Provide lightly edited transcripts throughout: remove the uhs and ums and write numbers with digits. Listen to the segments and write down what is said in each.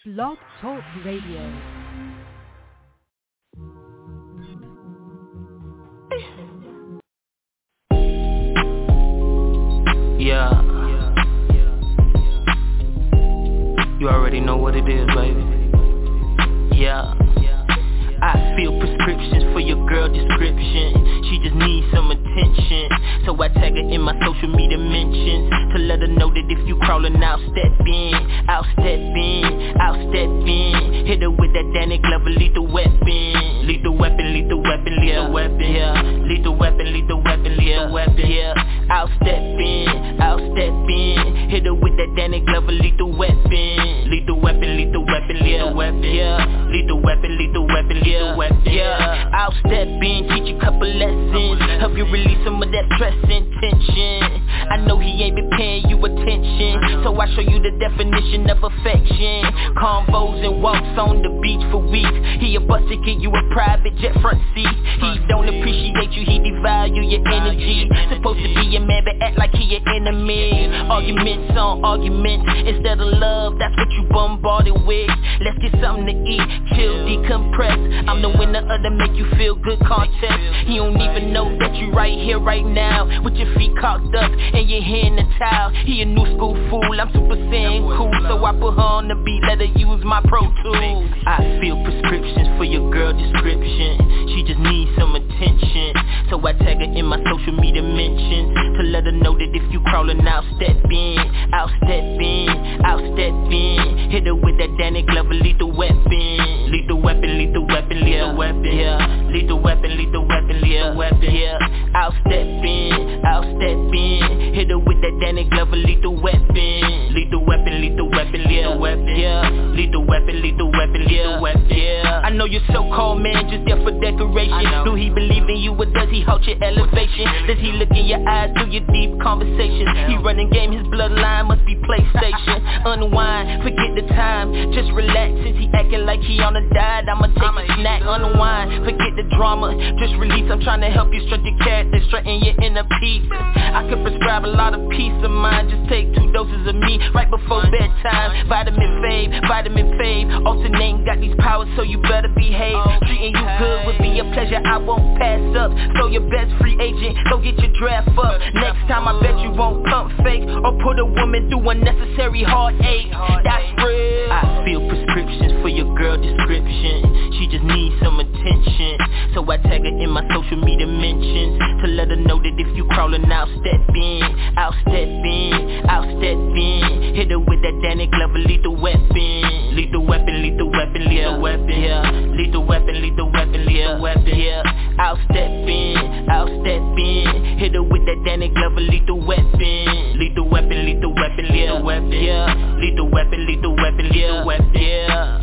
Blog Talk Radio. Yeah. You already know what it is, baby. Yeah. I feel prescriptions for your girl description. She just needs some attention, so I tag her in my social media mentions to let her know that if you crawling, I'll step in. Hit her with that Danny Glover lethal weapon. Lethal weapon, yeah. Lethal weapon, yeah. I'll step in. Hit her with that Danny Glover lethal weapon. Lethal weapon, yeah. Lethal weapon, yeah. I'll step in, teach you a couple lessons, help you release some of that stress and tension. I know he ain't been paying you attention, so I show you the definition of affection. Convos and walks on the beach for weeks. He a bust to get you a private jet front seat. He don't appreciate you, he devalue your energy. Supposed to be a man but act like he an enemy. Arguments on arguments instead of love, that's what you bombarded with. Let's get something to eat, chill, decompress. I'm the winner of the make you feel good contest. He don't even know that you right here, right now, with your feet cocked up and your hand in the towel. He a new school fool, I'm super saiyan cool, so I put her on the beat, let her use my Pro Tools. I feel prescriptions for your girl description. She just needs some attention, so I tag her in my social media mentions to let her know that if you crawling, I'll step in. Hit her with that Danny Glover lethal weapon. Lethal weapon, yeah. Lethal weapon, yeah. I'll step in. Hit her with that Danny Glover lethal weapon. Lethal weapon, yeah. Lethal weapon, yeah. I know your so-called man just there for decoration. Do he believe in you or does he halt your elevation? Does he look in your eyes through your deep conversations? He running game, his bloodline must be PlayStation. Unwind, forget the time, just relax. Since he acting like he on a diet, I'ma take a snack. Unwind, forget the drama, just release. I'm trying to help you strut your character, straighten your inner peace. I could prescribe a lot of peace of mind, just take 2 doses of me right before bedtime. Vitamin fave, alternating, got these powers so you better behave. Treating you good would be a pleasure, I won't pass up. So your best free agent, go get your draft up. Next time I bet you won't pump fake or put a woman through unnecessary heartache. That's real. I feel prescriptions for your girl description. She just needs some attention, so I tag her in my social media mentions to let her know that if you crawling, I'll step in. Hit her with that Danny Glover lethal weapon. Lethal weapon, yeah. Lethal weapon, yeah. I'll step in. Hit her with that Danny Glover lethal weapon. Lethal weapon, yeah. Lethal weapon, yeah.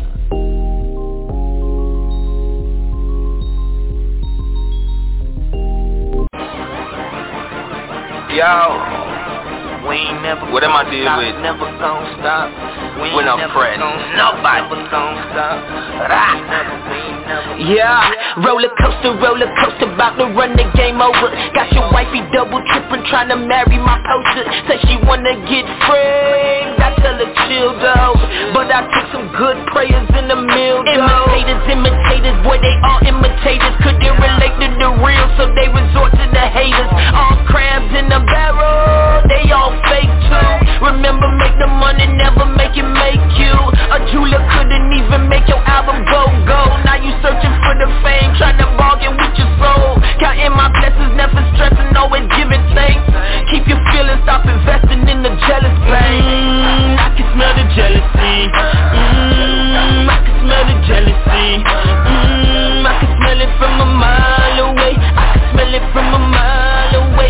Yo, we ain't never what am I dealing with? Never gon' stop. When I'm friends, nobody never gon' stop. Yeah, roller coaster, about to run the game over. Got your wifey double tripping, trying to marry my poster. Say she wanna get framed, I tell her chill though, but I took some good prayers in the mill though. Imitators, boy they all imitators. Couldn't relate to the real, so they resort to the haters. All crabs in the barrel, they all fake too. Remember, make the money, never make it make you. A jeweler couldn't even make your album go. Now you searching for the fame, trying to bargain with your soul. Counting my blessings, never stressing, always giving thanks. Keep your feelings, stop investing in the jealous bank. I can smell the jealousy. I can smell the jealousy. I can smell it from a mile away. I can smell it from a mile away.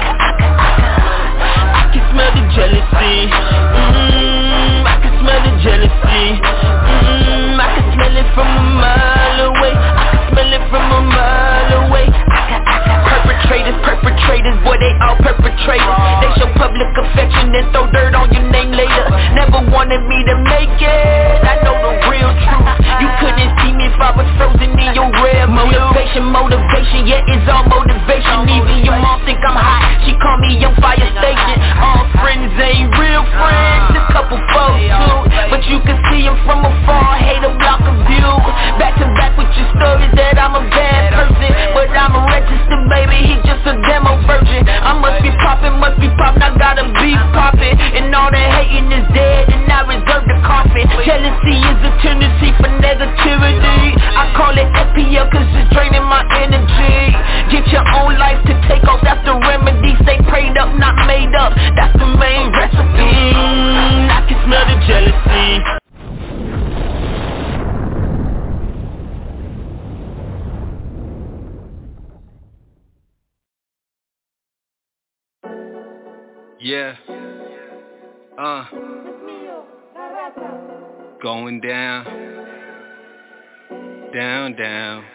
I can smell the jealousy. I can smell the jealousy. I can smell it from a mile away. I can smell it from a mile away. Perpetrators, boy they all perpetrators. They show public affection and throw dirt on your name later. Never wanted me to make it, I know the real truth. You couldn't see me if I was frozen in your rear view. Motivation, yeah it's all motivation. jealousy is a tendency for negativity. I call it FPL cause it's draining my energy. Get your own life to take off, that's the remedy. Stay prayed up, not made up, that's the main recipe. I can smell the jealousy. Yeah. Going down. Down, down.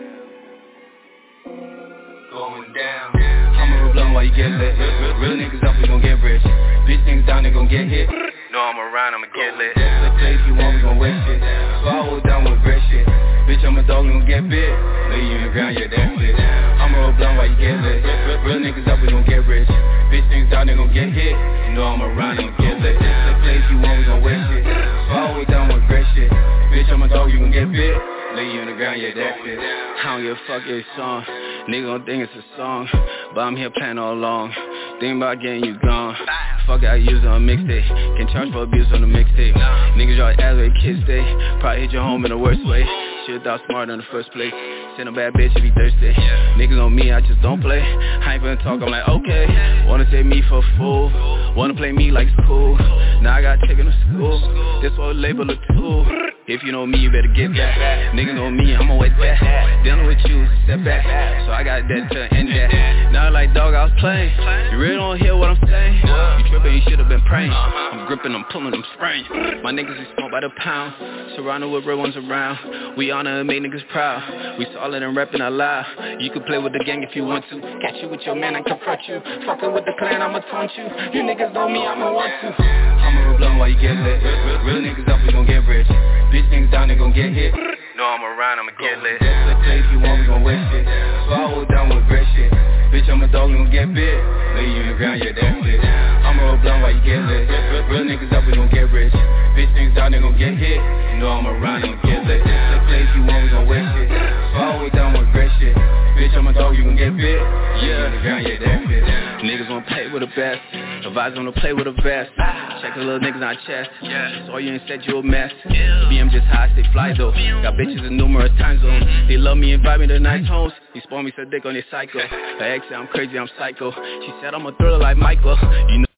Going down. I'ma blow while you get lit. Real niggas up, we gon' get rich. Bitch niggas down, they gon' get hit. No, I'm around, I'ma get lit. Play if you want, we gon' waste shit. Follow down with great shit. Bitch, I'm a dog, we gon' get bit. Lay you in the ground, yeah, that's it. I'ma roll blunt while you get lit. Real niggas up, we gon' get rich. Bitch niggas down, they gon' get hit. You know I'm around, I'ma get lit. Play if you want, we gon' waste shit. Follow down with great shit. Bitch, I'm a dog, you gon' get bit. Lay you in the ground, yeah, that's it. I don't give a fuck your song. Nigga gon' think it's a song, but I'm here playing all along. Think about getting you gone. Fuck I use on a mixtape. Can charge for abuse on the mixtape. Niggas y'all ass where kids stay. Probably hit your home in the worst way. Should've thought smart in the first place. Send a bad bitch if you thirsty. Niggas on me, I just don't play. I ain't finna talk, I'm like, okay. Wanna take me for a fool. Wanna play me like it's cool. Now I got taken to school. This what label a tool. If you know me, you better get back. Niggas know me, I'ma wait that. Dealing with you, step back. So I got that to end that. Now like dog, I was playing. You really don't hear what I'm saying. You tripping, you should've been praying. I'm gripping, I'm pulling, I'm spraying. My niggas is smoked by the pound. Surrounded with real ones around. We honor and make niggas proud. We solid and reppin' out loud. You can play with the gang if you want to. Catch you with your man and confront you. Fuckin' with the clan, I'ma taunt you. You niggas know me, I'ma want to. I'ma roll blunt while you get lit. Real niggas up, we gon' get rich. Bitch niggas down, they gon' get hit. No, I'm around, I'ma get lit. Play if you want, we gon' waste shit. Swallow down with great shit. Bitch, I'm a dog, we gon' get bit. Lay you in the ground, yeah, that's it. I'ma roll blunt while you get lit. Real niggas up, we gon' get rich. Bitch niggas down, they gon' get hit. You know I'm around, I'ma get lit. Play if you want, we gon' waste shit. Swallow down with great shit. Bitch, I'm a dog, you gon' get bit. Yeah, in the ground, yeah, that's it. Niggas wanna play with the best. Advise them to play with a vest. Check the little niggas on chest. Saw you and said you a mess. BM just high, stay fly though. Got bitches in numerous time zones. They love me, invite me to nice homes. He spawned me, said dick on their cycle. Her ex said I'm crazy, I'm psycho. She said I'm a thriller like Michael. You know.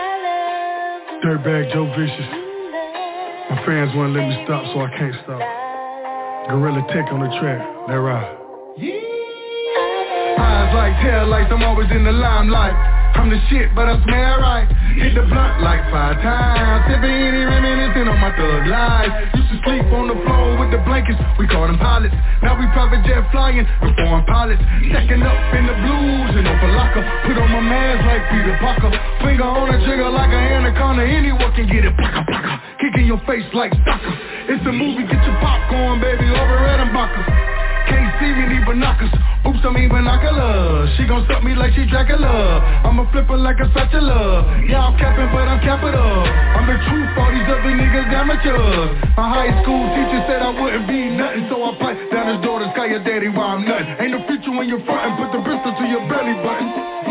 Dirtbag Joe Vicious. My fans won't let me stop, so I can't stop. Gorilla Tech on the track. That right. Eyes like taillights, I'm always in the limelight. I'm the shit, but I smell right. Hit the blunt like 5 times. Sipping any reminiscing on my thug life. Used to sleep on the floor with the blankets. We call them pilots. Now we private jet flying with foreign pilots. Stacking up in the blues and open locker. Put on my mask like Peter Parker. Finger on the trigger like an anaconda. Anyone can get it. Plaka, plaka. Kicking your face like soccer. It's a movie, get your popcorn, baby, over at Mbaka. Can't see me, need binoculars. Oops, I mean binoculars. She gon' suck me like she Dracula. I'ma flip her like a spatula. Yeah, I'm capping, but I'm capital. I'm the truth, all these other niggas amateurs. My high school teacher said I wouldn't be nothing, so I pipe down his daughter's call your daddy while I'm nothing. Ain't no future when you're frontin', put the pistol to your belly button.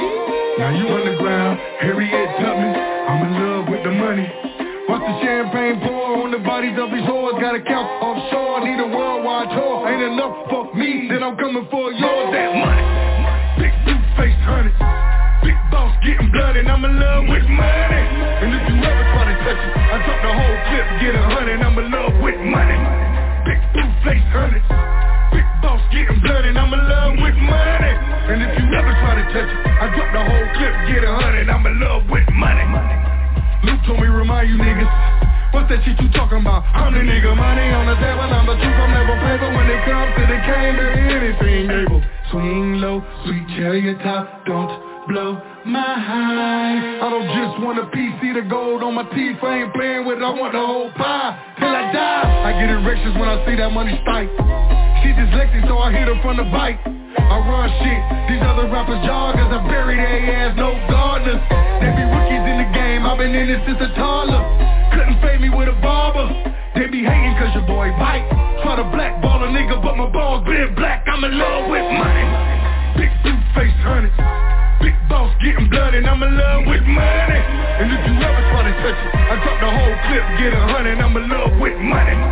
Now you underground, Harriet Tubman. I'm in love with the money. Watch the champagne pour on the bodies of these whores. Got a couch offshore, need a worldwide tour. Ain't enough for me, then I'm coming for yours. That money, big blue face honey. Big boss getting bloody, I'm in love with money. And if you ever try to touch it, I drop the whole clip, get 100. I'm in love with money. Big blue face honey. Big boss getting bloody, I'm in love with money. And if you ever try to touch it, I drop the whole clip, get 100. I'm in love with money. Luke told me remind you niggas, what's that shit you talking about? I'm the nigga, money on the table, I'm the truth, I'm never paper. When it comes to the game, there ain't anything able. Swing low, sweet cherry top, don't blow my high. I don't just want a piece, see the gold on my teeth. I ain't playing with it, I want the whole pie. Till I die, I get erections when I see that money spike. She dyslexic, so I hit her from the bike. I run shit, these other rappers joggers, I bury their ass, no gardeners. They be rookies in the game, I've been in this since a toddler. Couldn't fade me with a barber. They be hating cause your boy bite. Try to blackball a nigga, but my balls been black. I'm in love with money. Big blue face honey. Big boss getting bloody, I'm in love with money. And if you ever try to touch it, I drop the whole clip, get 100. I'm in love with money.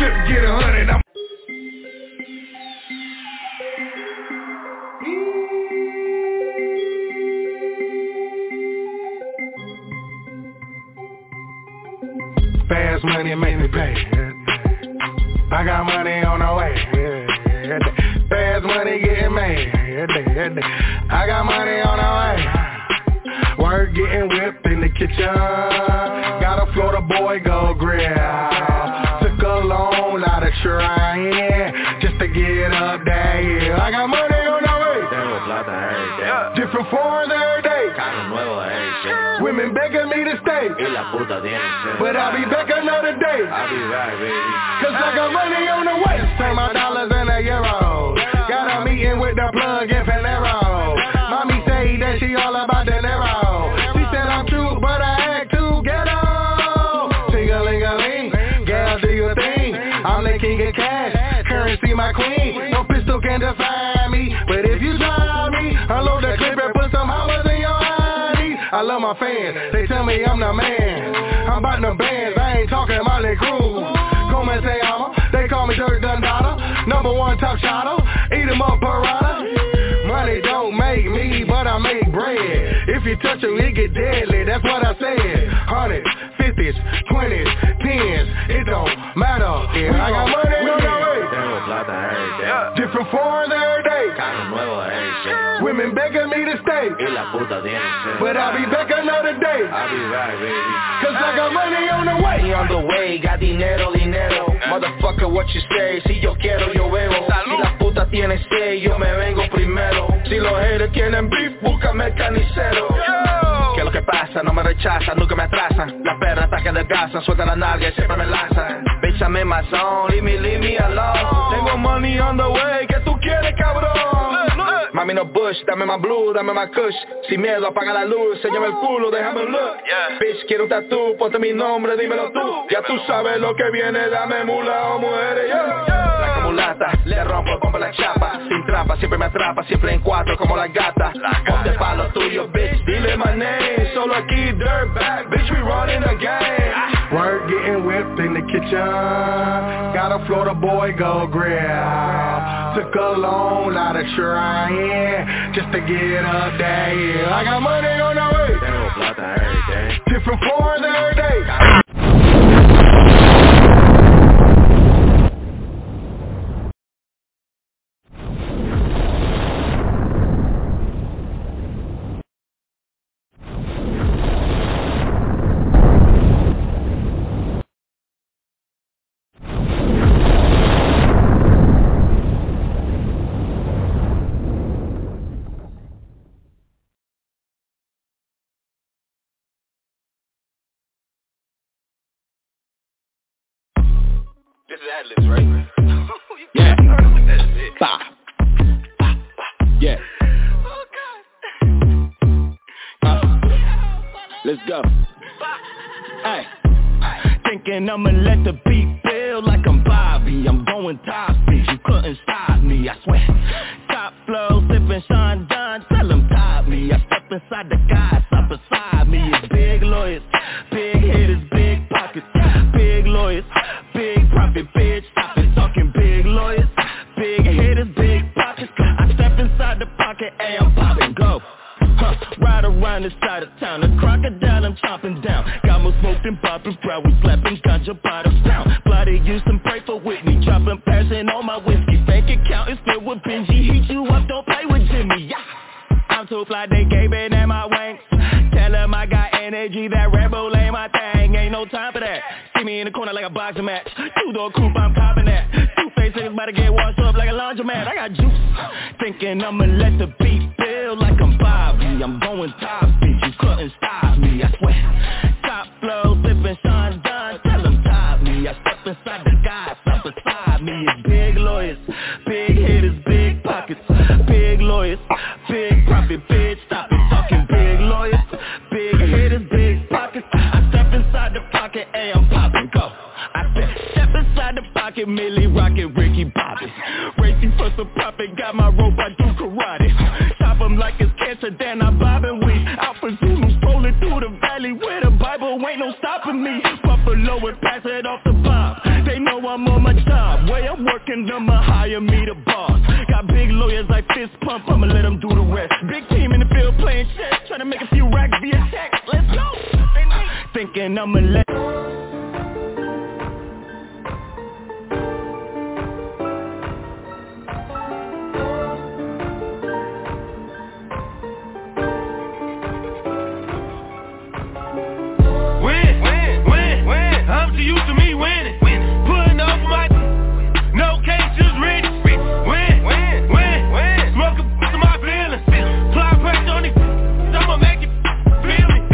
flip, get 100. I'm fast money make me pay. I got money on the way. Fast money getting made. I got money on the way. Work getting whipped in the kitchen. Got a Florida boy go grill. Took a loan out of trying just to get up there. Yeah. I got money on the way. Tengo plata every day. Different foreigns every day. Carro nuevo every day. Women begging me to stay. Y la puta tiene sed. But I'll be back another day. I'll be back, baby. Cause I got money on the way. Turn my dollars into euros. Got a meeting with the plug in Panero. Mommy say that she all about the Nero. She said I'm true, but I act too ghetto. Ting-a-ling-a-ling, gal do your thing. I'm the king of cash, currency my queen. No pistol can define me, but if you try me, unload the clip and put some hours in your eyes. I love my fans, they tell me I'm the man. I'm about the bands, I ain't talking Molly Cruz. Come and say they call me Dirk Dundada. #1 top shotter, eat 'em up parada. Money don't make me, but I make bread. If you touch it, it get deadly, that's what I said. 100s, 50s, 20s, 10s, it don't matter. Yeah, I got money on the way. Tengo plata every day. Different foreigns every day. Carro nuevo every day. Women begging me to stay. Y la puta tiene sed. But I'll be back another day. I'll be back, baby. Cause I got money on the way. Money on the way, got dinero, dinero. Motherfucker, what you say? Si yo quiero, yo bebo. Si la puta tiene sed, yo me vengo primero. Si los haters tienen beef, búscame el carnicero. Que lo que pasa, no me rechazan, nunca me atrasan. Las perras atacan de casa, sueltan la nalga y siempre me lanzan. Bitch, I'm in my zone, leave me alone. Tengo money on the way, ¿qué tú quieres, cabrón? Mami no bush, dame más blue, dame más kush. Sin miedo, apaga la luz, enséñame el culo, déjame un look. Bitch, quiero un tatú, ponte mi nombre, dímelo tú. Ya tú sabes lo que viene, dame mula o mujeres, La camulata, le rompo, pompa la chapa. Sin trampa, siempre me atrapa, siempre en cuatro como la gata. Ponte pa' lo tuyo, bitch, dile my name. Solo aquí, dirtbag, bitch, we running the game. Work getting whipped in the kitchen. Got a Florida boy go grill. Took a loan out of trying just to get up there. Yeah, I got money on the way. Tengo plata every day. Different foreigns every day. This is ad-libs, right? Yeah. Bah. Yeah. Let's go. Hey. Thinking I'ma let the beat feel like I'm Bobby. I'm going top speed, you couldn't stop me, I swear. Top flow, sipping Sean Don, tell him top me. I step inside the guys up beside me. It's big lawyers, big hitters, big pockets. Big lawyers, big profit, bitch. Stop it talking big lawyers, big hitters, big pockets. I step inside the pocket, hey, I'm popping, go. Ride around this side of town, a crocodile I'm chopping down. Got more smoke than popping, proud we slapping ganja by the pound. Bloody Houston, pray for Whitney, dropping passion on my whiskey. Bank account is filled with Benji, heat you up, don't play with Jimmy, yeah. I'm too fly, they gave it in my wings. Tell them I got energy, that Red Bull ain't my thing. Ain't no time for that. See me in the corner like a boxing match. Two-door coupe, I'm copping that. Two-face niggas about to get washed up like a laundromat. I got juice. Thinking I'ma let the beat feel like I'm Bobby. I'm going top speed, you couldn't stop me, I swear. Top flow, sipping Sean Don, tell them top me. I step inside the guys up beside me. It's big lawyers, big hitters, big pockets. Big lawyers, big profit, bitch. Stop it talking big lawyers, big hitters, big pockets. I step inside the pocket, hey, I'm popping, go. I step inside the pocket, Millie rockin' Ricky Bobby. Racing for some profit, got my rope, I do karate. Chop 'em like it's cancer, then I bob and weave. Out for Zulu, strolling through the valley with a Bible, ain't no stopping me. Buffalo and pass it off the pop. They know know I'm on my job. Way I'm working, I'ma hire me the boss. Got big lawyers like fist pump, I'ma let them do the rest. Big team in the field playing chess, trying to make a few racks via check. Let's go. Thinking I'ma let I'm too used to me winning. Putting up my no cases ready. Win. Smoke to my feelings. Apply pressure on these. I'ma make it feel me.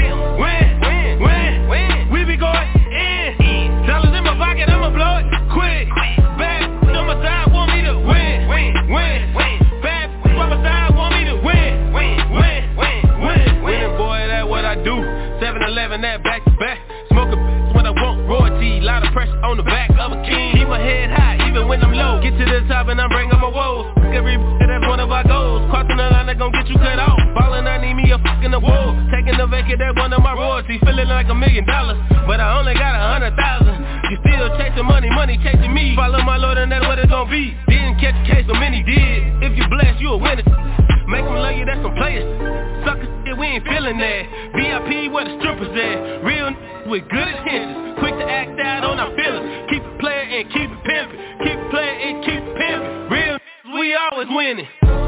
Win. We be going in. Dollars in my pocket, I'ma blow it quick. Bad on my side, want me to win. Bad on my side, want me to win. Winning, boy, that's what I do. 7-11, that back to back. Smoke when I want royalty, lot of pressure on the back of a king. Keep my head high, even when I'm low. Get to the top and I'm bringing my woes. Every that's one of our goals. Crossing the line, they gon' get you cut off. Ballin', I need me a fucking award. Taking the vacant, that one of my royalties. Feeling like $1 million, but I only got 100,000. You still chasing money chasing me. Follow my Lord and that's what it's gon' be. Didn't catch a case, so many did. If you blessed, you a winner. Make them love you, that's some players. Suckers, we ain't feeling that. VIP, where the strippers at. Real with good intentions, quick to act out on our feelings. Keep it playing and keep it pimping. Keep it playing and keep it pimping. Real we always winning.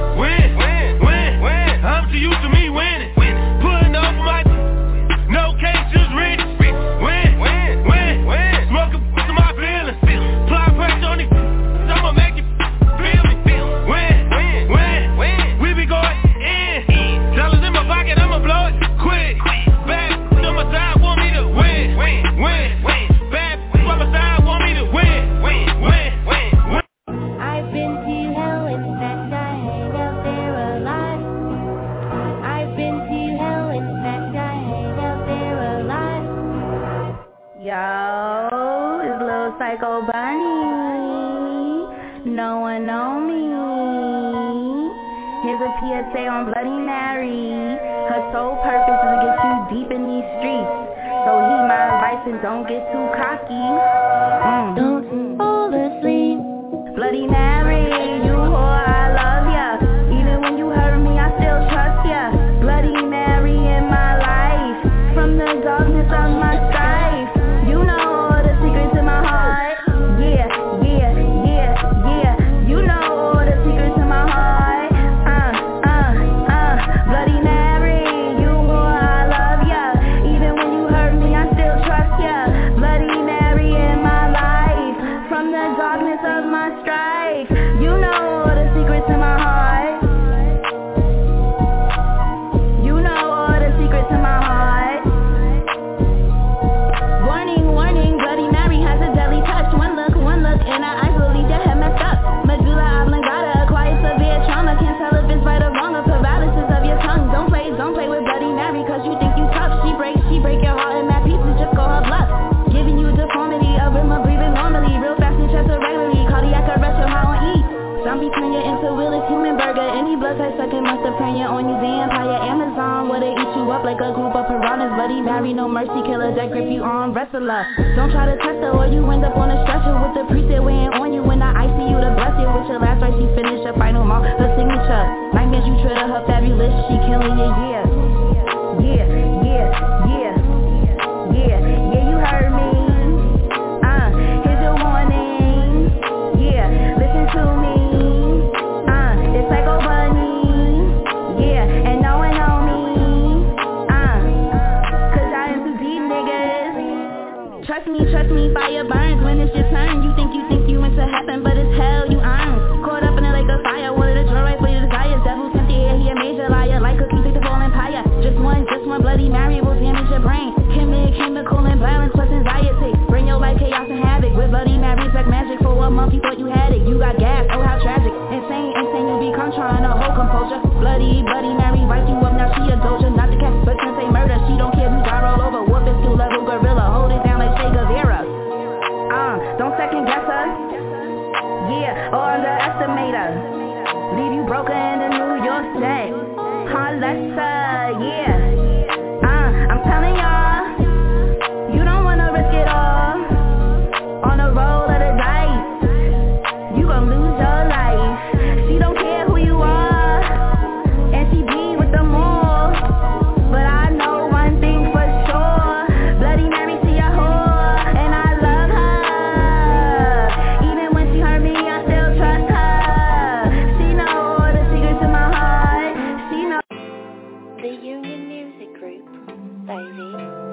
Win. I'm too used to me winning. Putting up my no cases ready. Win. Smoking to my feelings. Apply pressure on these. I'ma make it feel me. Win. We be going in. Dollars in my pocket, I'ma blow it quick. Bad on my side, want me to win. Bad on my side, want me to win. I've been to hell, in fact I hang out there a lot. I've been to hell, in fact I hang out there a lot. Yo, it's Lil Psycho Bunny. No one know me. Here's a PSA on Bloody Mary. Her sole purpose is to get you deep in these streets. So heed my advice and don't get too cocky. Don't fall asleep. Bloody Mary, you whore, I love ya. Even when you hurt me, I still trust ya. Bloody Mary in my life. From the darkness of my strife. You know all the secrets in my heart. Yeah. You know all the secrets in my heart. Bloody Mary, you whore, I love ya. Even when you hurt me, I still trust ya. Bloody Mary in my life. From the darkness of my strife. You know all the secrets in my heart. You know all the secrets in my heart. Warning, Bloody Mary has a deadly touch. One look, and her eyes will leave your head messed up. Medulla oblongata, acquired severe trauma. Can't tell if it's right or wrong, or paralysis of your tongue. Don't play with Bloody Mary, cause you think you tough. She break your heart in mad pieces, just call her bluff. Giving you deformity, a rhythm of breathing normally. Real fast and chest irregularly, cardiac arrest, your heart on E. Zombie turn you into Willis Human Burger. Any blood type sucking must have turned you on you. Vampire Amazon, where they eat you up like a group of piranhas. Bloody Mary, no mercy, killer that grip you on, wrestler. Don't try to test her or you end up on a stretcher with the priest weighing on you in the ICU to bless you. With your last right, she finished her final mark, her signature. Nightmares you treat her fabulous, she killing you, yeah. You heard me. Here's your warning. Yeah, listen to me. It's Psycho Bunny. Yeah, and no one know me. Cause I am too deep, niggas. Trust me, fire burns when it's your turn. You think you went to heaven, but it's hell you earn. Caught up in a lake of fire, wanted to draw right for your desires. Devil sent the air, he a major liar. Like cookies, take the fall empire. Just one Bloody Mary will damage your brain. Chemical imbalance plus anxiety. Bring your life chaos and havoc. With Bloody Mary's like magic. For a month you thought you had it. You got gas, oh how tragic. Insane, you become trying to hold composure. Bloody Mary wipe you up, now she a doja. Not the cat, but since they murder, she don't care who got roll over. Whoop it, skill level gorilla. Hold it down like Che Guevara. Don't second guess her. Yeah, or underestimate her. Leave you broken in the New York set. Harlessa, yeah. I'm telling y'all, you don't wanna risk it all on the road of the die. Union Music Group, baby.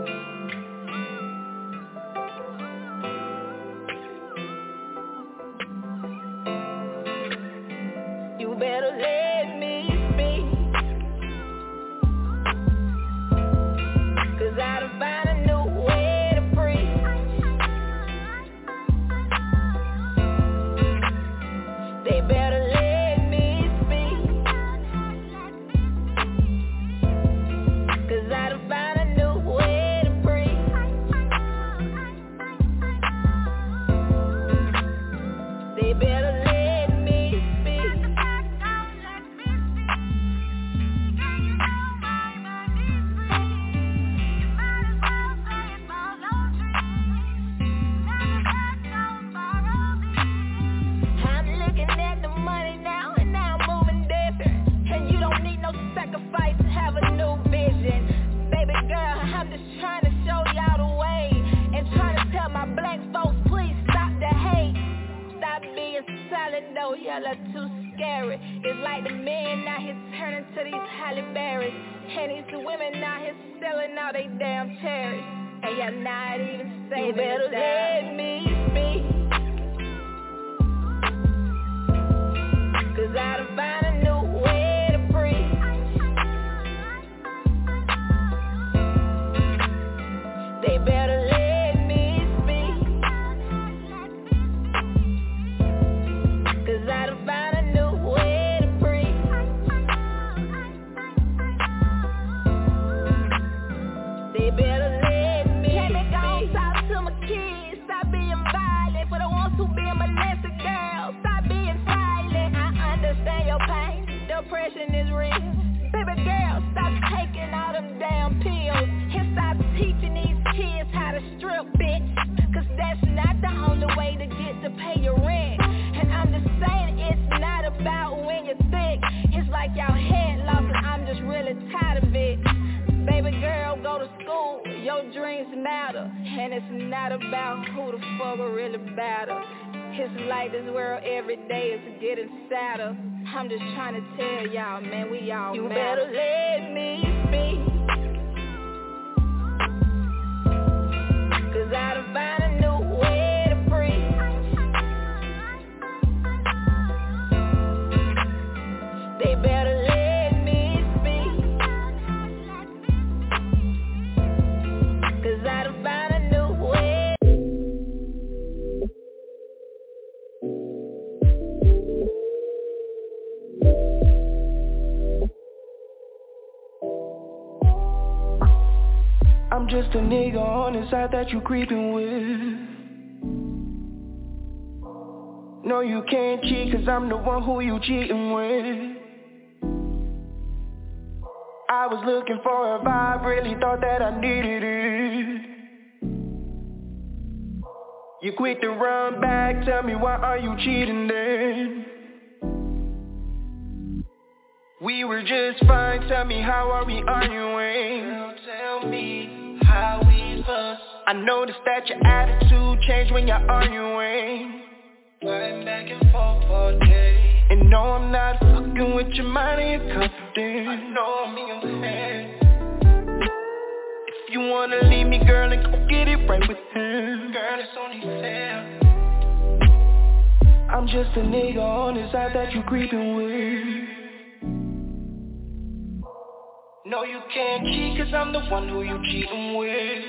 You better let me speak, 'cause I done found a new way to breathe. They better let me speak, 'cause I done found a new way to breathe. They better let me speak. I'm looking at the money now, and now I'm moving different. And you don't need no sacrifice to have a new vision. Baby girl, I'm just trying to show y'all the way, and trying to tell my black folks, please stop the hate. Stop being silent though, y'all are too scary. It's like the men out here turning to these Halle Berrys, and these women out here selling all they damn cherries. And y'all not even saving. You better let me speak, 'cause I done found a new way to breathe. They better let me speak, 'cause I done found a new way to breathe. They better let me go talk to my kids. Stop being violent for the ones who being molested, girl. Stop being silent. I understand your pain. Depression is real. Baby girl, stop taking all them damn pills, and stop teaching these kids how to strip, bitch. 'Cause that's not the only way to get to pay your rent. And I'm just saying, it's not about when you're thick. It's like y'all head lost, and I'm just really tired of it. Baby girl, go to school, your dreams matter. And it's not about who the fuck will really matter. It's like this world every day is getting sadder. I'm just trying to tell y'all, man, we all you matter. Better let me speak, 'cause I done found a new way to breathe. They better let me speak, 'cause I done found a new way. I'm just a nigga on the side that you creepin' with. No, you can't cheat, 'cause I'm the one who you cheatin' with. I was looking for a vibe, really thought that I needed it. You quick to run back, tell me why are you cheating then? We were just fine, tell me how are we arguing? Girl, tell me how we fuss. I noticed that your attitude changed when you're arguing. Going back and forth all day. And no, I'm not fucking with your mind and your confidence. I know I'm in your head. If you wanna leave me, girl, then go get it right with him. Girl, it's only fair. I'm just a nigga on the side that you creepin' with. No, you can't cheat, 'cause I'm the one who you cheatin' with.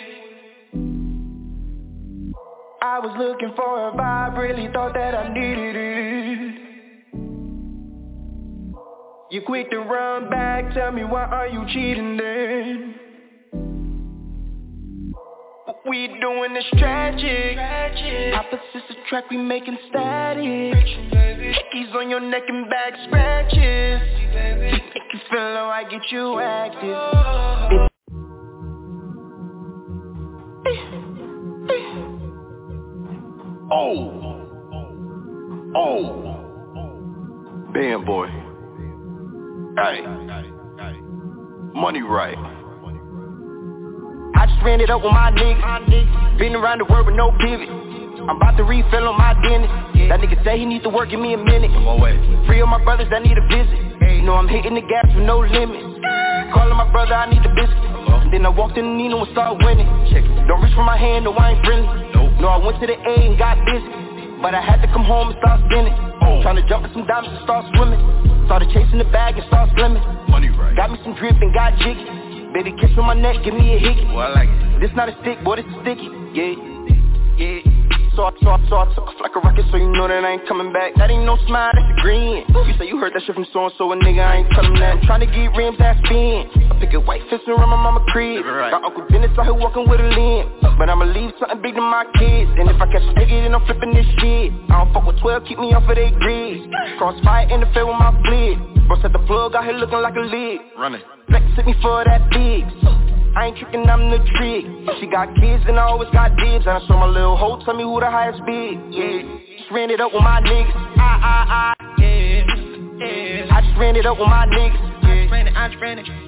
I was looking for a vibe, really thought that I needed it. You quick to run back, tell me why are you cheating then? What we doing is tragic. Opposites attract, we making static. Hickeys on your neck and back scratches. Make you feel low, I get you active. Band boy. Hey. Money right. I just ran it up with my niggas. Been around the world with no pivot. I'm about to refill on my dentist. That nigga say he needs to work, give me a minute. On my way. Free of my brothers that need a visit. You know I'm hitting the gas with no limit. calling my brother, I need the biscuit. And then I walked in the Nino and started winning. Don't reach for my hand, no, I ain't friendly. No, I went to the A and got busy, but I had to come home and start spinning. Tryna jump in some diamonds and start swimming. Started chasing the bag and start slimming. Got me some drip and got jiggy. Baby, kiss on my neck, give me a hickey. I like it. This not a stick, boy, this is sticky. Yeah. So I took off like a rocket, so you know that I ain't coming back. That ain't no smile, that's a grin. You say you heard that shit from so-and-so, a nigga, I ain't telling that. I'm tryna get rims, that spin. I pick a white fist around my mama crib. Got Uncle Dennis out here walking with a limb. But I'ma leave something big to my kids. And if I catch a nigga, then I'm flipping this shit. I don't fuck with 12, keep me off of they grid. Crossfire interfere with my blade. Bro set the plug out here looking like a lid. Running. Flex hit me for that big. I ain't tricking, I'm the trick. She got kids and I always got dibs. And I saw my little hoe tell me who the highest bid. Yeah, just ran it up with my niggas. Yeah. I just ran it up with my niggas. I just ran it up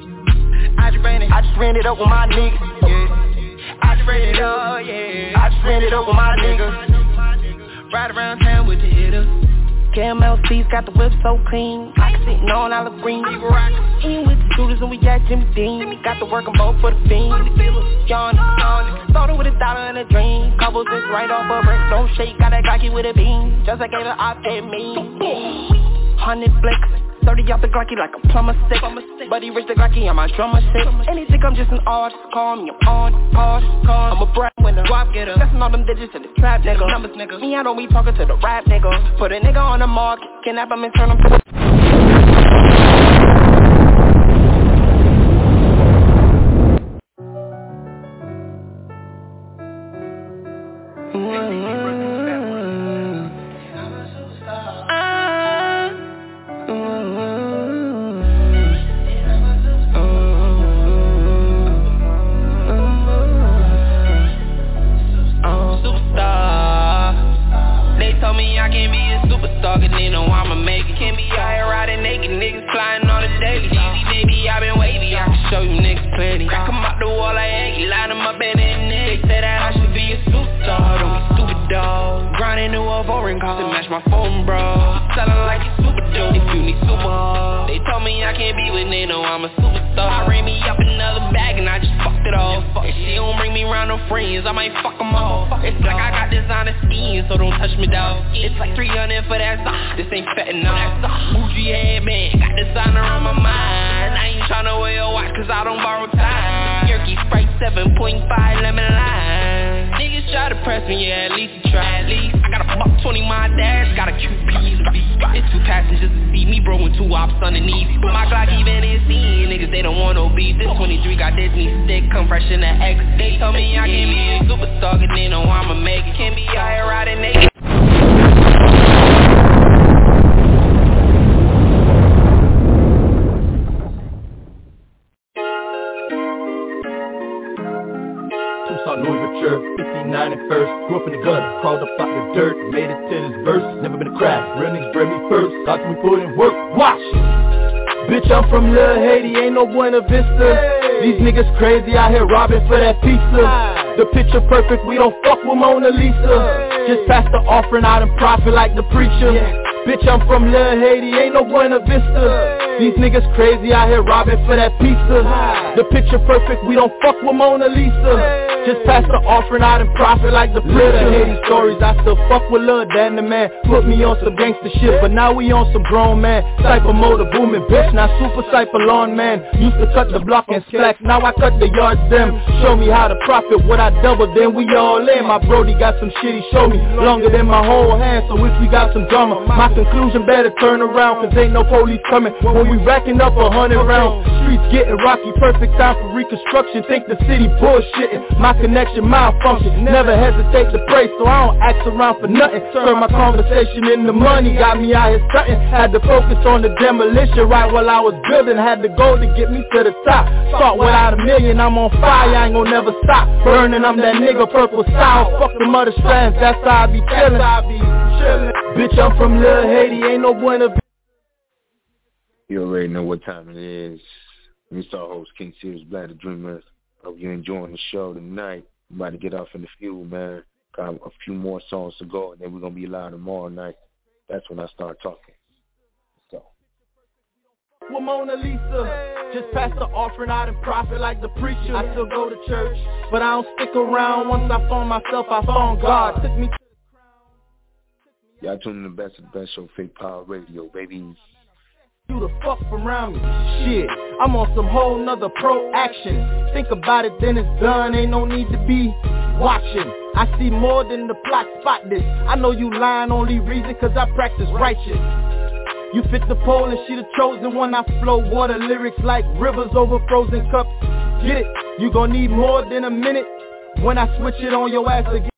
with my niggas. Yeah. I just ran it up, yeah. I just ran it up with my niggas. Ride around town with the hitters. KMLC's got the whip so clean. I sitting on olive green. Eating with the shooters and we got Jimmy Dean. Got to work them both for the fiend. Yawn. Started with $1 and a dream. Couples just right off a brick. No shake, got that Glocky with a beam. Just like gave it off at me. 100 flicks. 30 off the Glocky like a plumber stick. Buddy rich the Glocky on my drummer stick. And they think I'm just an artist, call me, I'm on, pause, I'm a brand winner, drop getter. Guessing all them digits in the trap, nigga. Numbers, nigga. Me, I don't be talking to the rap, nigga. Put a nigga on the market, kidnap him and turn him to Buena Vista. These niggas crazy out here robbing for that pizza. The picture perfect, we don't fuck with Mona Lisa. Just pass the offering out and profit like the preacher. Bitch, I'm from Lil Haiti, ain't no Buena Vista. These niggas crazy out here robbing for that pizza. The picture perfect, we don't fuck with Mona Lisa. Just pass the offering out and profit like the preacher. Haiti stories, I still fuck with Lil Danny, man. Put me on some gangster shit, but now we on some grown man. Cypher motor booming, bitch, now super cypher lawn man. Used to cut the block and slacks, now I cut the yards them. Show me how to profit, what I double, then we all in. My brody got some shit, he show me longer than my whole hand. So if we got some drama, my conclusion better turn around, cause ain't no police coming when we racking up 100 rounds. Streets getting rocky, perfect time for reconstruction. Think the city bullshitting, my connection malfunction. Never hesitate to pray, so I don't ask around for nothing. Turn my conversation into money, got me out here stunting. Had to focus on the demolition right while I was building. Had the goal to get me to the top. Start without $1 million, I'm on fire, I ain't gon' never stop burning. I'm that nigga purple style, fuck the mother strands, that's how I be chillin'. Bitch, I'm from Lil Haiti, ain't no Buena Vista. You already know what time it is. Mr. Host, King Sirius Black the Dreamer. Hope you're enjoying the show tonight. I'm about to get off in the field, man. Got a few more songs to go, and then we're going to be live tomorrow night. That's when I start talking. So. with Mona Lisa. Just pass the offering out and profit like the preacher. I still go to church, but I don't stick around. Once I found myself, I found God. Took me to the crown. Y'all tuning in the best of the best show, Fake Power Radio, baby. You the fuck around me. Shit, I'm on some whole nother pro action. Think about it, then it's done. Ain't no need to be watching. I see more than the plot, spot this. I know you lying, only reason cause I practice righteous. You fit the pole and she the chosen one. I flow water lyrics like rivers over frozen cups. Get it? You gon' need more than a minute when I switch it on your ass again.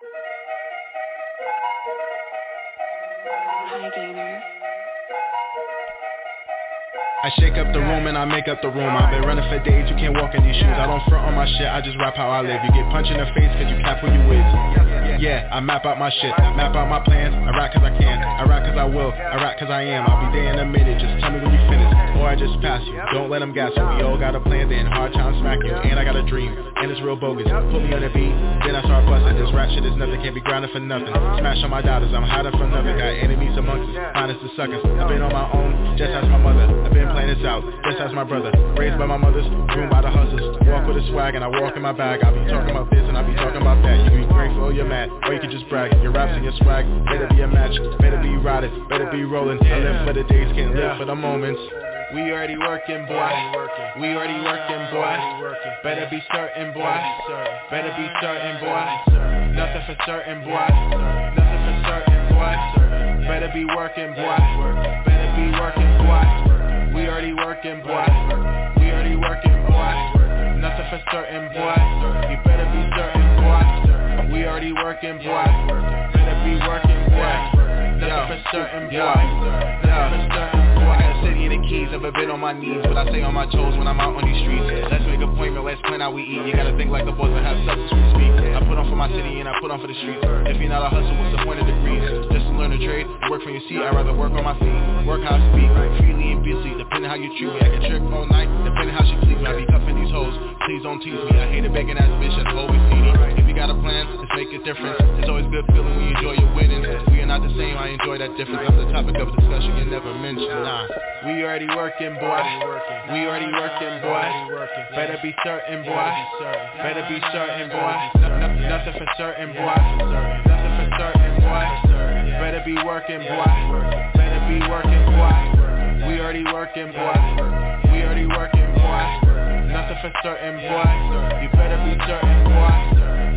I shake up the room and I make up the room. I've been running for days, you can't walk in these shoes. I don't front on my shit, I just rap how I live. You get punched in the face cause you cap who you with. Yeah, I map out my shit, map out my plans. I rap cause I can, I rap cause I will, I rap cause I am. I'll be there in a minute, just tell me when you finish, or I just pass you. Don't let them gas you, we all got a plan, then hard time smack you. And I got a dream, and it's real bogus. Put me on the beat, then I start busting. This rap shit is nothing, can't be grounded for nothing. Smash on my daughters, I'm hiding from nothing. Got enemies amongst us, minus the suckers. I've been on my own, just as my mother. I've been playing this out, just as my brother. Raised by my mothers, groomed by the hustlers. Walk with a swag and I walk in my bag. I be talking about this and I be talking about that. You be grateful, you're mad, or you can just brag. Your raps and your swag, better be a match, better be riding, better be rolling. I live for the days, can't live for the moments. We already working, boy. We already working, boy. Better be certain, boy. Better be certain, boy. Nothing for certain, boy. Nothing for certain, boy. Better be working, boy. Better be working, boy. We already working, boy. We already working, boy. Nothing for certain, boy. You better be certain, boy. We already working, boy. Better be working, boy. Nothing for certain, boy. Nothing for certain, boy. I got a city in the keys, never been on my knees, but I stay on my toes when I'm out on these streets. Let's make an appointment, let's plan how we eat. You gotta think like the boys that have substance we speak. I put on for my city and I put on for the streets. If you're not a hustle, what's the point of degrees? Just to learn a trade, work from your seat. I'd rather work on my feet, work how I speak, freely and busy, depending how you treat me. I can trick all night, depending how she please me. I be cuffing these hoes, please don't tease me. I hate a begging ass bitch that's always needy. If you got a plan, let's make a difference. It's always good feeling when you enjoy your winnings. We are not the same, I enjoy that difference. That's the topic of discussion you never mentioned. Nah, we already working, boy. We already working, boy. Better be certain, boy. Better be certain, boy. Nothing for certain, boy. Nothing for certain, boy. Better be working, boy. Better be working, boy. We already working, boy. We already working, boy. Nothing for certain, boy. You better be certain, boy.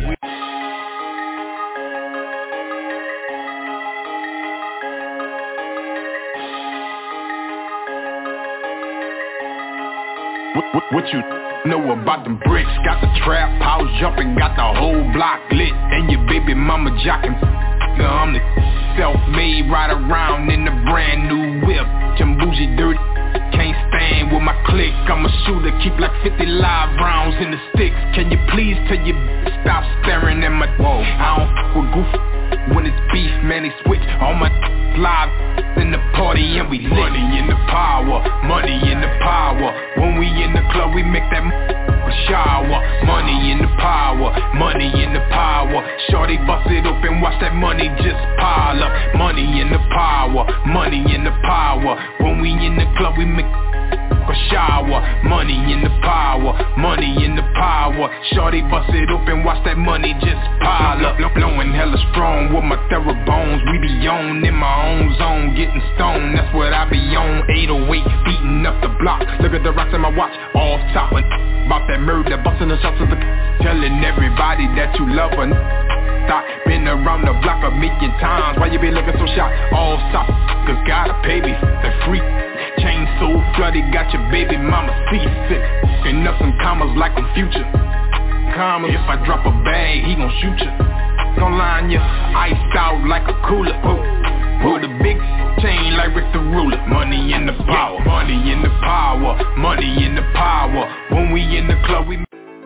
What you know about them bricks? Got the trap house jumping, got the whole block lit, and your baby mama jocking. I'm the self-made, ride around in the brand new whip. Them bougie dirty, can't stand with my clique. I'm a shooter, keep like 50 live rounds in the sticks. Can you please tell your stop staring at my wall? I don't fuck with goofy. When it's beef, man, they switch. All my live in the party and we lit. Money in the power, money in the power. When we in the club, we make that shower. Money in the power, money in the power. Shorty bust it open, watch that money just pile up. Money in the power, money in the power. When we in the club, we make a shower. Money in the power, money in the power. Shorty bust it open, watch that money just pile up. Blowing hella strong with my bones. We be on in my own zone, getting stoned. That's what I be on. 808, beating up the block. Look at the rocks in my watch, off top. About that murder, busting the shots of the telling everybody that you love her. Been around the block a million times. Why you be looking so shot? All stop, cause gotta pay me the free. Chain so flooded, got your baby mama seasick. And up some commas like I'm Future. Commas, if I drop a bag, he gon' shoot ya. Don't line ya, iced out like a cooler. With a big chain like Rick the Ruler. Money in the power, money in the power, money in the power. When we in the club, we.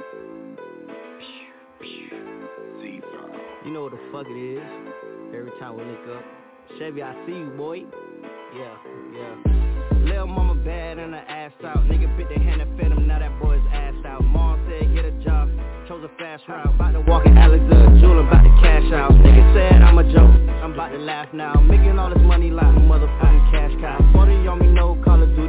You know what the fuck it is. Every time we link up. Chevy, I see you, boy. Yeah. Lil' mama bad and her ass out. Nigga bit their hand and fed him, now that boy's ass out. Mom said get a job, chose a fast route. About to walk in Alexander Jewel, about to cash out. Nigga said I'm a joke, I'm about to laugh now. Making all this money like a motherfucking cash cow. 40 on me, no Call of Duty, made him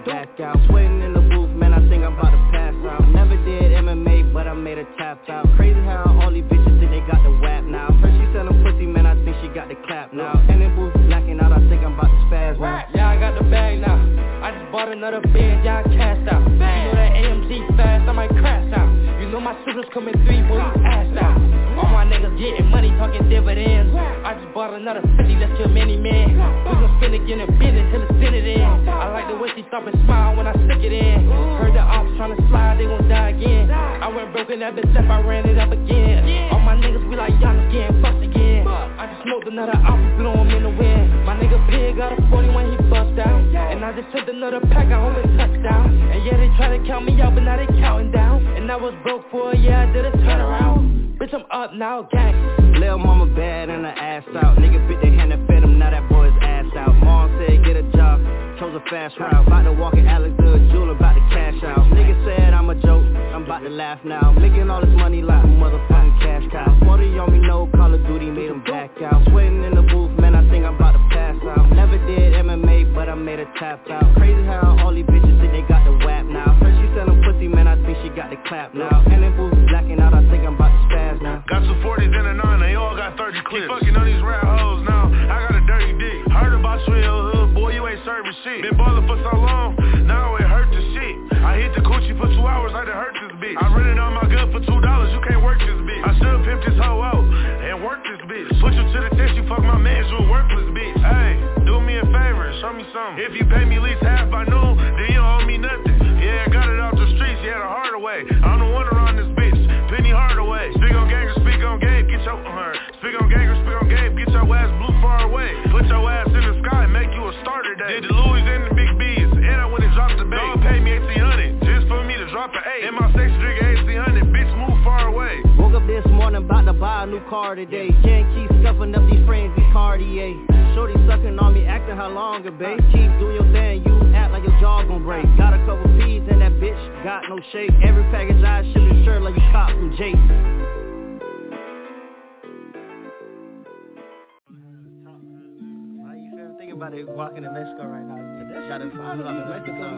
back out. Sweating in the booth, man, I think I'm about to pass out. Never did MMA, but I made her tap out. Crazy how all these bitches think they got the whap now. Heard she selling pussy, man, I think she got the clap now. And in booth blacking out, I think I'm about to spaz now. Yeah, I got the bag now. I just bought another Benz, yeah, I cashed out. You know that AMG fast, I might crash out. You know my shooters coming 3, boy, you assed out. All my niggas getting money, talking dividends. I just bought another 50, let's kill many men. We gon' spin it, get in business till it's send it in. I like the way she stop and smile when I stick it in. Heard the ops tryna slide, they gon' die again. I went broke in that bitch up, I ran it up again. All my niggas be like, y'all again, bust again. I just smoked another ops, blow him in the wind. My nigga Pig got a 40 when he bust out. And I just took another pack, I hope it touchdown. And yeah, they try to count me out, but now they counting down. And I was broke for a year, I did a turnaround. Bitch, I'm up now, gang. Lil' mama bad and her ass out. Nigga bit their hand and fed him, now that boy's ass out. Mom said get a job, chose a fast route. About to walk in Alex the jeweler, about to cash out. Nigga said I'm a joke, I'm about to laugh now. Making all this money like a motherfucking cash cow. 40 on me, no Call of Duty, made him back out. Sweating in the booth, man, I think I'm about to pass out. Never did MMA, but I made her tap out. Crazy how all these bitches think they got the whap now. Heard she selling pussy, man, I think she got the clap now. And in booth blacking out, I think I'm about to spaz now. Got some 40s in a 9, they all got 30 clips. Keep fucking on these rap hoes now, I got a dirty dick. Heard about Swell Hood, boy, you ain't serving shit. Been ballin' for so long, now it hurt the shit. I hit the coochie for 2 hours, I done hurt this bitch. I rented out my gun for $2, you can't work this bitch. I should've pimped this hoe out and worked this bitch. Put you to the test, you fuck my mans, you a worthless bitch. Hey, do me a favor, show me something. If you pay me at least half by noon, then you don't owe me nothing. Yeah, I got it out the streets, you had a hard way. I'm the one around this bitch, Penny Hardaway. Speak on gang or speak on Gabe, get your Speak on gang or speak on Gabe, get your ass blue far away. Put your ass in the sky, make you a starter day. Did the Louis and the Big B's, and I went and dropped the bait. Dog paid me $1,800 just for me to drop the 8. And my sex trigger $1,800, bitch move far away. Woke up this morning, about to buy a new car today. Can't keep scuffing up these frames, these Cartier. Shorty sucking on me, acting how longer, babe. Keep doing your thing, you act like your jaw gon' break. Got a couple P's and that bitch got no shape. Every package I ship is sure like you cop from Jake. About it walking in Mexico right now. Got a fun up in Mexico.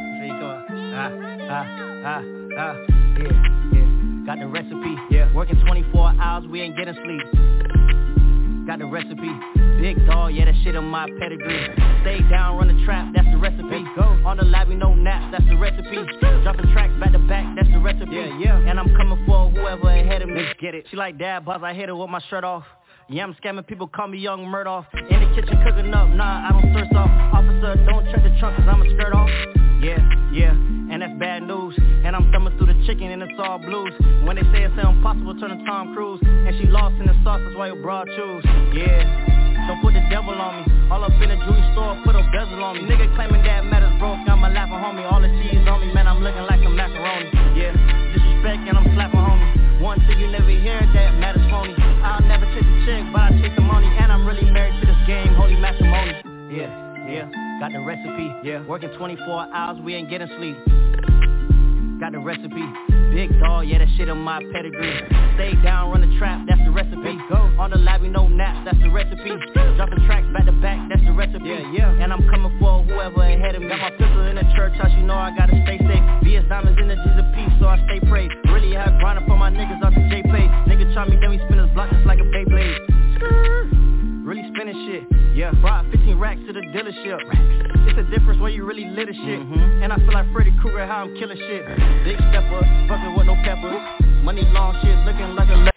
Yeah. Got the recipe. Yeah. Working 24 hours, we ain't getting sleep. Got the recipe. Big dog, yeah, that shit on my pedigree. Stay down, run the trap, that's the recipe. Go. On the lobby, no naps, that's the recipe. Dropping tracks back to back, that's the recipe. Yeah. And I'm coming for whoever ahead of me. Let's get it. She like dad, boss, I hit her with my shirt off. Yeah, I'm scamming people, call me Young Murdoch. In the kitchen cooking up, nah, I don't stir off. Officer, don't check the trunk cause I'ma skirt off. Yeah, and that's bad news. And I'm thumbing through the chicken and it's all blues. When they say it's impossible, turn to Tom Cruise. And she lost in the sauce, that's why your broad choose. Yeah, don't put the devil on me. All up in the jewelry store, put a bezel on me. Nigga claiming that matters broke, got my lapper homie. All the cheese on me, man, I'm looking like some macaroni. Yeah, disrespect and I'm slapping homie. One thing you never hear, that matters phony. I'll never chase a chick, but I chase the money. And I'm really married to this game, holy matrimony. Yeah, got the recipe. Yeah, working 24 hours, we ain't getting sleep. Got the recipe. Big dog, yeah, that shit on my pedigree. Stay down, run the trap, that's the recipe. Go. On the lobby, no naps, that's the recipe. Dropping tracks back to back, that's the recipe. Yeah. And I'm coming for whoever ahead of me. Got my pistol in the church house, you know I gotta stay safe. VS diamonds in the G's of peace, so I stay prayed. Really have grinding for my niggas out the J-Pay. Nigga try me, then we spin his block just like a Beyblade. Really spinning shit, yeah. Brought 15 racks to the dealership. It's a difference when you really lit a shit. And I feel like Freddy Krueger, how I'm killing shit. Big stepper, fucking with no pepper. Money long shit, looking like a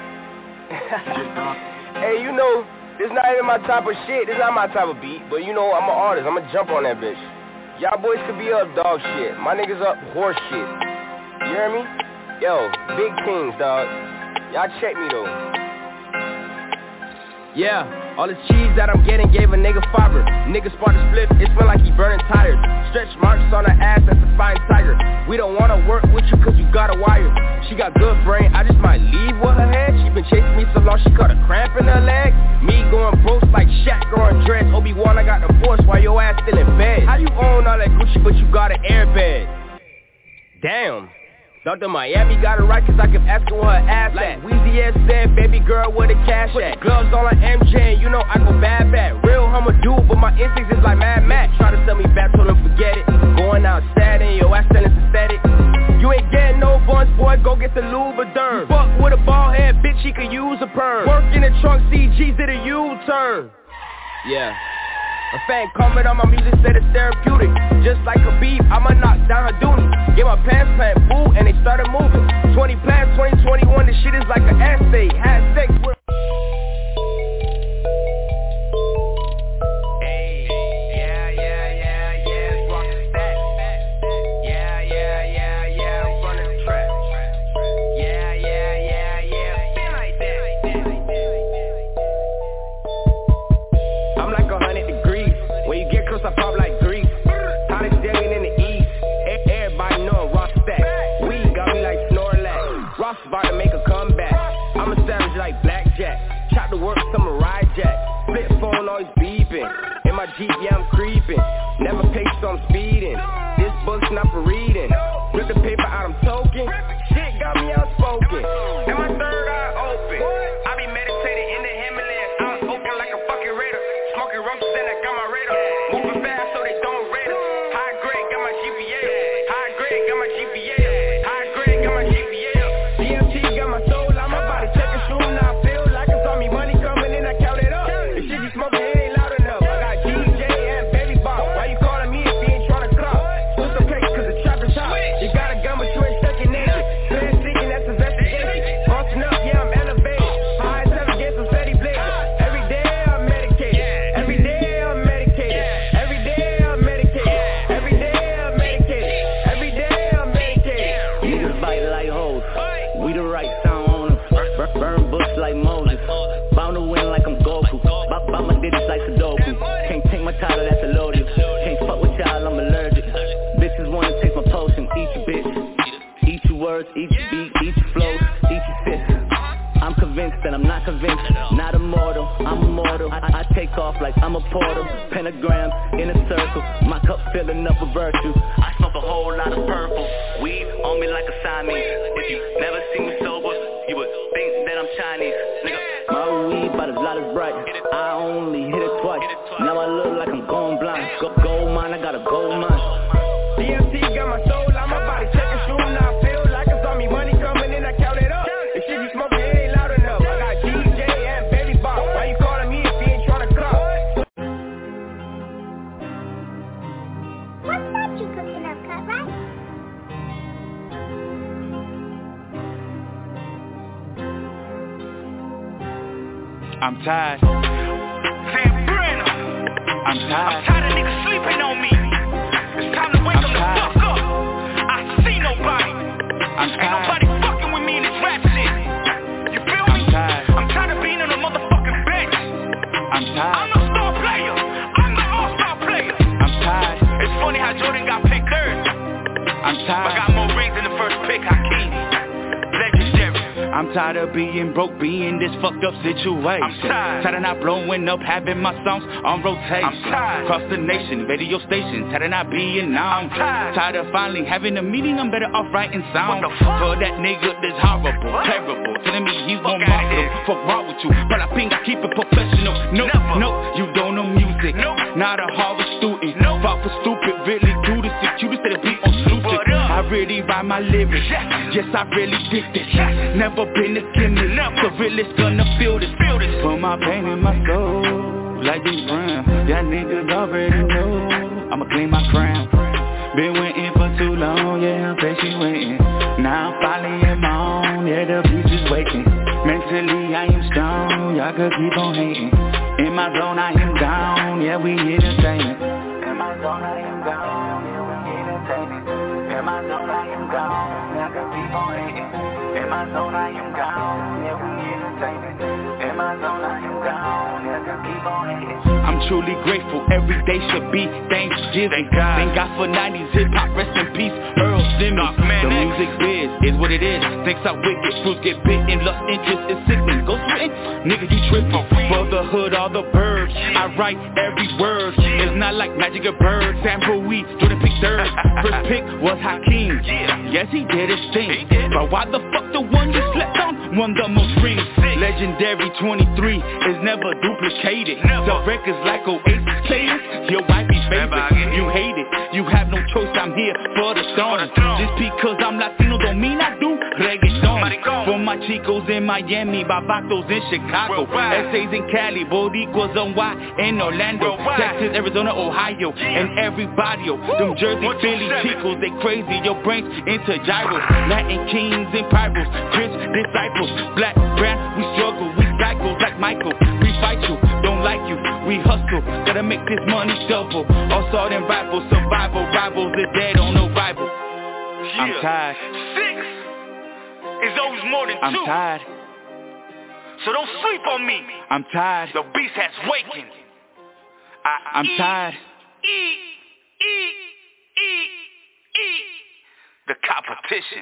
Hey, you know, this not even my type of shit. This not my type of beat. But you know, I'm an artist, I'ma jump on that bitch. Y'all boys could be up dog shit. My niggas up horse shit. You hear me? Yo, big things, dog. Y'all check me though. Yeah, all this cheese that I'm getting gave a nigga fiber. Nigga spark the split, it smell like he burning tires. Stretch marks on her ass, that's a fine tiger. We don't wanna work with you cause you got a wire. She got good brain, I just might leave with her head. She been chasing me so long she caught a cramp in her leg. Me going broke like Shaq growing dreads. Obi-Wan, I got the force while your ass still in bed. How you own all that Gucci but you got an airbag? Damn. Dr. Miami got it right cause I kept asking where her ass at. Weezy ass said, baby girl, where the cash at? Gloves on like MJ and you know I go bad. Real humble dude, but my instincts is like Mad Max. Try to sell me back, told him forget it. Going outside and your ass selling synthetic. You ain't getting no buns, boy, go get the Louboutin. Fuck with a bald head, bitch, he could use a perm. Work in the trunk, CG's did a U-turn. Yeah. A fan comment on my music said it's therapeutic. Just like a beef, I'ma knock down her duty. Get my pants plant, boo, and they started moving. 20 plans, 2021, this shit is like an essay. Had sex with... I pop like grease. Hottest Jillian in the east. Everybody know Ross stack. Weed got me like Snorlax. Ross about to make a comeback. I'm a savage like Blackjack. Chop the work, samurai jack. Flip phone always beeping. In my Jeep, yeah, I'm creeping. Never pace, so I'm speeding. This book's not for reading. Rip the paper out, I'm token. Shit got me outspoken. And my third eye open. I be meditating in the Himalayas. I'm open like a fucking raider. Smoking rumps, then I got my radar. Moving fast so they don't rate us. High grade, got my GPA. High grade, got my GPA. High grade, got my GPA. DMT got my soul, I'm about to take a shoe. Now I feel like it's on me money coming in, I count it up. The shit you smoking, it ain't loud enough. I got DJ and Baby Bob. Why you calling me if you ain't tryna clock? Switch some cakes cause the chopper's hot. You got a gun but you ain't stuck in nature. Fan seeking, that's investigation. Busting up, yeah, I'm elevated. High as ever, get some steady blazing. Every day I'm medicated. Every day I'm medicated. Every day I'm medicated. Every day I'm medicated. Every day I'm medicated. Niggas bite like hoes. We the right sound on them. Burn books like Moses. Bound to win like I'm Goku. Buy my digits like Sudoku. Can't take my title, that's a loaded. Can't fuck with y'all, I'm allergic. Bitches wanna take my potion. Eat your bitch. Eat your words, eat your beat, eat your flows, eat your fist. I'm convinced that I'm not convinced. Not immortal, I'm immortal. I take off like I'm a portal. Pentagram in a circle. My cup filling up with virtue. I smoke a whole lot of purple. Weed on me like a Siamese. If you never see me sober, you would think that I'm Chinese. Nigga, my weed about as loud as bright. I only hit it twice. Now I look like I'm going blind. Gold mine, I got a gold mine. DMT got my soul, I'm about to take a shoe. Now I feel like it's on me money coming in, I count it up. The shit you smoking, it ain't loud enough. I got DJ and Baby Bob. Why you calling me if you ain't tryna clock? What's that you cooking up, cuz, right? I'm tired. Sam Brenner. I'm tired. I'm tired of niggas sleeping on me. It's time to wake them the fuck up. I see nobody. I'm tired. Ain't nobody fucking with me in this rap shit. You feel me? I'm tired. I'm tired of being on a motherfucking bench. I'm tired. I'm a star player. I'm the all-star player. I'm tired. It's funny how Jordan got picked third. I'm tired. But got more rings than the first pick, Hakeem. Legendary. I'm tired of being broke, being this fucked up situation. I'm tired of not blowing up, having my songs on rotation. I'm tired. Across the nation, radio stations, tired of not being known. I'm tired of finally having a meeting, I'm better off writing songs. For that nigga that's horrible, terrible, telling me he won't muscle. Fuck wrong with you, but I think I keep it professional. No, you don't know music. Not a Harvard student. Fuck for stupid, really do this shit. You just said to be on stupid. I really write my lyrics. Yes, I really did this. Never been this gimmick. The realest gonna feel this. Put my pain in my soul, like James Brown. That niggas already know I'ma claim my crown. Been waiting for too long, yeah, I'm patient waiting. Now I'm finally in my own, yeah, the future's waiting. Mentally I am strong, y'all could keep on hating. In my zone I am down, yeah, we entertaining. In my zone I am down, yeah, we entertaining. In my zone I am down, y'all could keep on hating. In my zone I am down, yeah, we entertaining. In my zone I am down, yeah, could keep on hating. I'm truly grateful, every day should be Thanksgiving. Thank God for 90s hip-hop, rest in peace, Earl Simmons. The music is what it is. Thinks I wicked, fruits get bitten, lost interest is sickening. Go spittin', nigga you trippin'. For the hood, all the birds, words. I write every word. It's not like Magic or Bird. Sample weed, Jordan pick third. First pick was Hakeem. Yes, he did his thing. But why the fuck the one you slept on won the most rings? Legendary 23 is never duplicated. The records like Oasis players. Your wife is favorite. You hate it. You have no choice. I'm here for the throne. Just because I'm Latino don't mean I do reggaeton. For my chicos in Miami, Babatos in Chicago, essays in Cali, Boricuas on Y in Orlando, Texas, Arizona, Ohio, and every barrio. Them Jersey, Philly chicos, they crazy. Your brains into gyros. Latin kings and pyros, Chris disciples, black brands, we struggle, we cycle like Michael. We fight you, don't like you, we hustle. Gotta make this money double. Assault and rifle, survival, rivals are dead on no Bible. I'm tired. 6 is always more than 2. I'm tired. So don't sleep on me. I'm tired. The beast has wakened. I'm tired. The competition.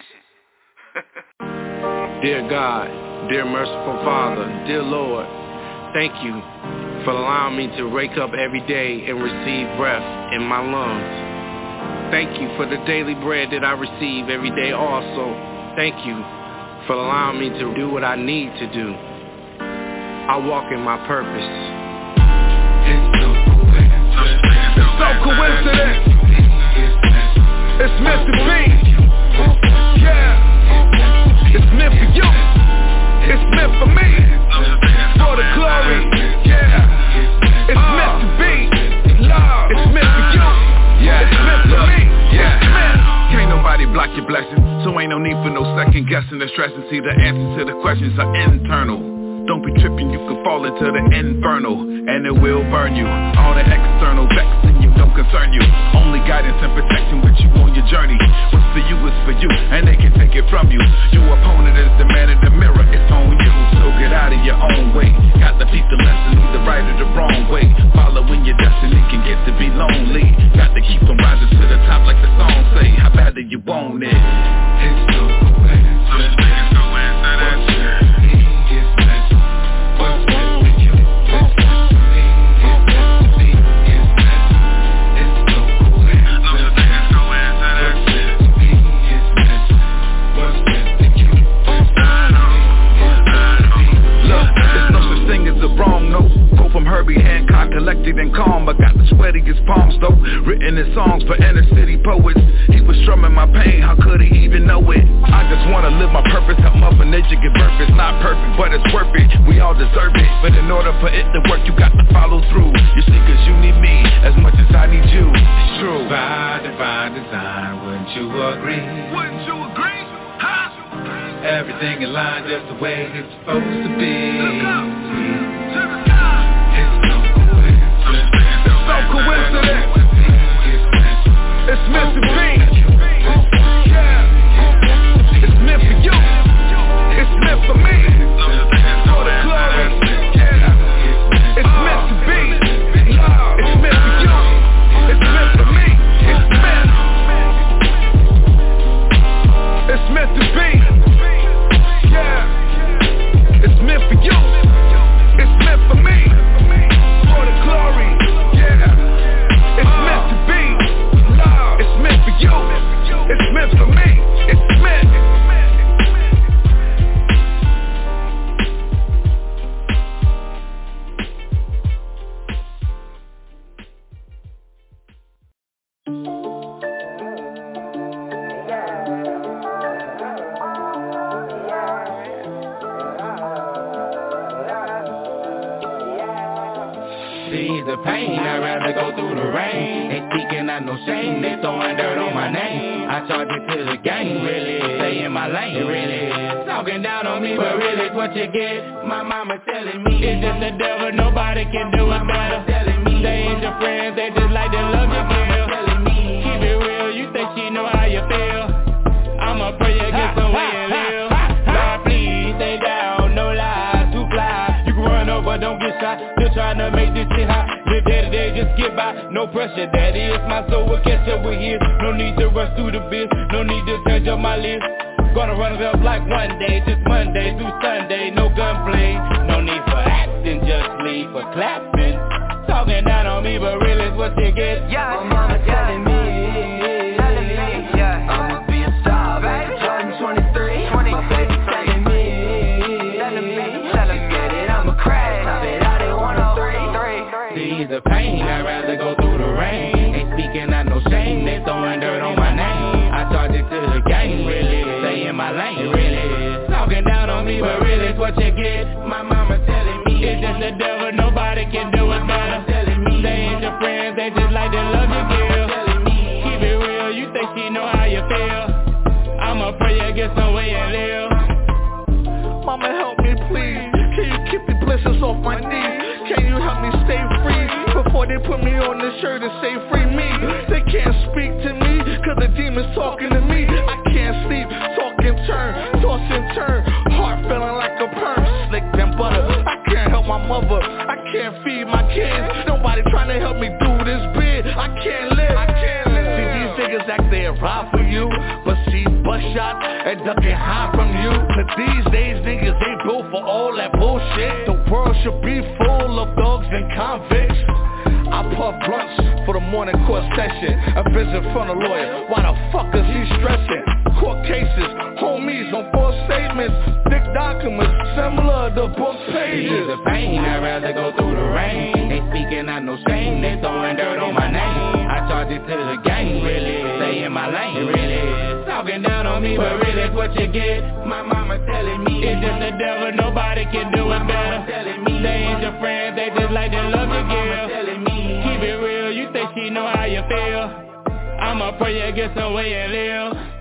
Dear God, dear merciful Father, dear Lord, thank you for allowing me to wake up every day and receive breath in my lungs. Thank you for the daily bread that I receive every day also. Thank you for allowing me to do what I need to do. I walk in my purpose. It's so coincidence. It's meant to be. Yeah. It's meant for you. It's meant for me. For the glory. Yeah. It's meant to be. Love. It's meant for you. Yeah. It's meant for me. Yeah. Can't nobody block your blessing, so ain't no need for no second guessing or stressing. See, the answers to the questions are internal. Don't be tripping, you could fall into the infernal, and it will burn you. All the external vexing you don't concern you. Only guidance and protection with you on your journey. What's for you is for you, and they can take it from you. Your opponent is the man in the mirror, it's on you. So get out of your own way. Got to peep the lesson, either right or the wrong way. Following your destiny can get to be lonely. Got to keep on rising to the top like the song say. How bad do you want it? It's no coincidence. Wrong note, quote from Herbie Hancock, collected and calm. I got the sweatiest palms though, written in songs for inner city poets. He was strumming my pain, how could he even know it? I just wanna live my purpose, help Mother Nature get birth. It's not perfect, but it's worth it, we all deserve it. But in order for it to work, you got to follow through. You see, cause you need me as much as I need you. It's true. By divine design, wouldn't you agree? Wouldn't you agree? Huh? Everything in line just the way it's supposed to be. Look up. It's so coincidence. It's meant to be. Yeah. It's meant for you. It's meant for me. For the glory. Yeah. It's meant to be. It's meant for you. It's meant for me. It's meant. It's meant to be. Yeah. It's meant for you. It's meant for me. For the glory. Yeah. It's meant to be. It's meant for you. It's meant for me. It's meant. See the pain, I'd rather go through the rain. Ain't speaking out no shame, they throwing dirt on my name. I charge it to the game, really, stay in my lane, really. Talking down on me, but really it's what you get. My mama telling me, it's just the devil, nobody can do it better. They ain't your friends, they just like to love you, girl. Keep it real, you think she know how you feel. I'ma pray you get some way and live. Lord, please stay down, no lies, too fly. You can run over, don't get shot. Just trying to make this shit hot. Live day to day, just get by. No pressure, that is my soul will catch up with his. No need to rush through the biz, no need to change up my list. Gonna run it up like one day, just Monday through Sunday. No gunplay, no need for acting, just leave for clapping. Talking down on me, but really it's what you get. My mama telling me, yeah, I'ma be a star, baby. Jordan 23, my baby telling me, get it, I'ma crash. I bet I didn't want a 3. See the pain, I'd rather go through the rain. Ain't speaking out no shame, they throwing dirt on my name. I charge it to the game, really, stay in my lane, really. Talking down on me, but really it's what you get. My mama telling me, it's just the devil, nobody can do it better. They ain't your friends, they just like to love you, girl. Keep it real, you think she know how you feel. I'ma pray you get some way and live. Mama help me please, can you keep the blessings off my knees? Can you help me stay free, before they put me on this shirt and say free me? They can't speak to me, cause the demon's talking to me. I can't sleep, talk and turn, toss and turn. Heart feeling like a perm, slick than butter. I can't help my mother, I can't feed my kids. Nobody trying to help me do this bid. I can't live. See these niggas act they ride for you, but see bust shots and duck and hide from you. Cause these days niggas ain't built for all that bullshit. The world should be full of thugs and convicts. I puff blunts for the morning court session, a visit from a lawyer. Why the fuck is he stressing? Court cases, homies on false statements, thick documents similar to book pages. See the pain, I'd rather go through the rain. They speaking out no shame, they throwing dirt on my name. I charge it to the game, really, stay in my lane, really. Talking down on me, but really it's what you get. My mama telling me, it's just the devil, nobody can do it better. They ain't your friends, they just like to love you, girl. Keep it real, you think she know how you feel. I'ma pray you get some way and live.